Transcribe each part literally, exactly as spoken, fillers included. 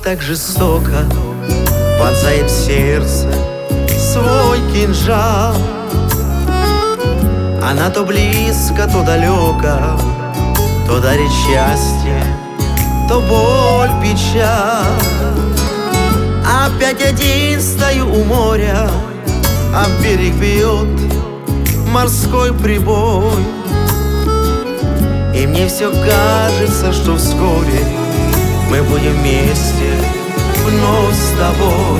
так жестоко вонзает в сердце свой кинжал. Она то близко, то далеко, то дарит счастье, то боль, печаль. Опять один стою у моря, а в берег бьет морской прибой. И мне все кажется, что вскоре мы будем вместе вновь с тобой.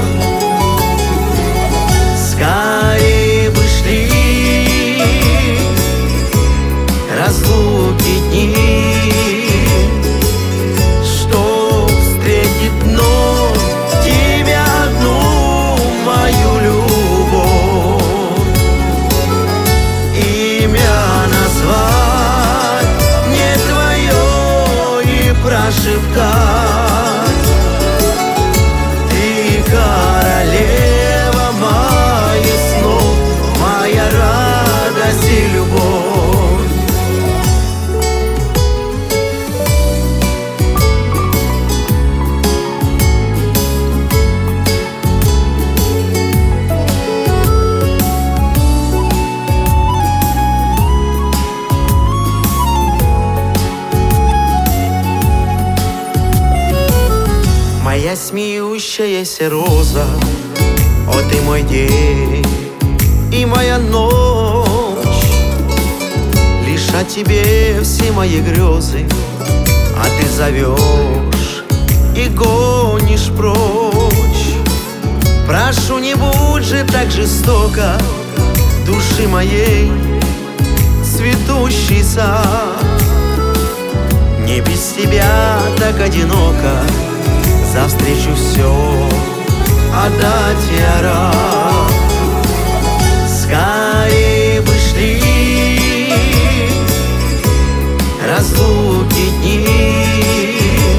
Скорее бы шли разлуки дни, что встретит вновь тебя одну, мою любовь. Имя назвать не твое и прошептать: ты королева моих снов, моя радость и любовь. Моя смеющаяся роза, о, ты мой день и моя ночь. Лишь о тебе все мои грезы, а ты зовешь и гонишь прочь. Прошу, не будь же так жестоко души моей цветущий сад. Не без тебя так одиноко, за встречу все отдать я рад. Скорее бы шли разлуки дни,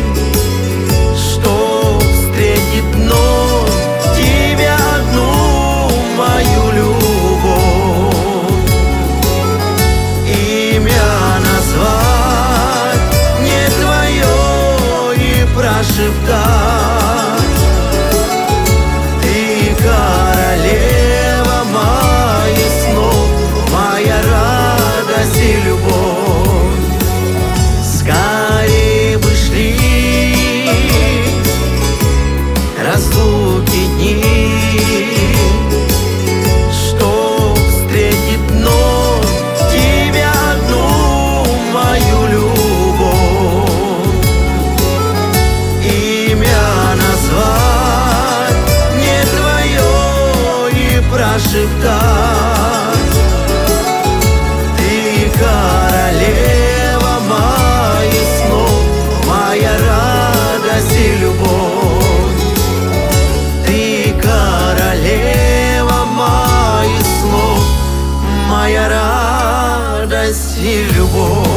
что встретит вновь тебя одну, мою любовь. Имя назвать не твое и прошептать: королева моих снов, моя радость и любовь. Скорее бы шли разлуки дни, что встретит вновь тебя одну, мою любовь. Имя назвать не твое и прошептать: ты королева моих снов, моя радость и любовь. Ты королева моих снов, моя радость и любовь.